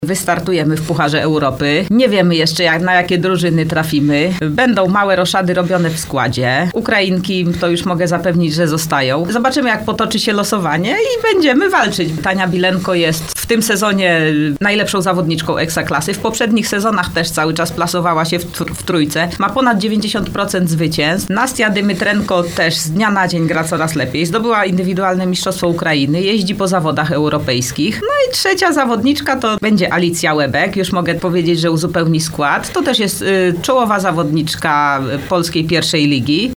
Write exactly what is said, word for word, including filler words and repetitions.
Wystartujemy w Pucharze Europy. Nie wiemy jeszcze, jak, na jakie drużyny trafimy. Będą małe roszady robione w składzie. Ukrainki, to już mogę zapewnić, że zostają. Zobaczymy, jak potoczy się losowanie i będziemy walczyć. Tania Bilenko jest w tym sezonie najlepszą zawodniczką Ekstraklasy. W poprzednich sezonach też cały czas plasowała się w, tr- w trójce. Ma ponad dziewięćdziesiąt procent zwycięstw. Nastia Dymitrenko też z dnia na dzień gra coraz lepiej. Zdobyła indywidualne mistrzostwo Ukrainy. Jeździ po zawodach europejskich. No i trzecia zawodniczka to będzie Alicja Łebek. Już mogę powiedzieć, że uzupełni skład. To też jest y, czołowa zawodniczka polskiej pierwszej ligi.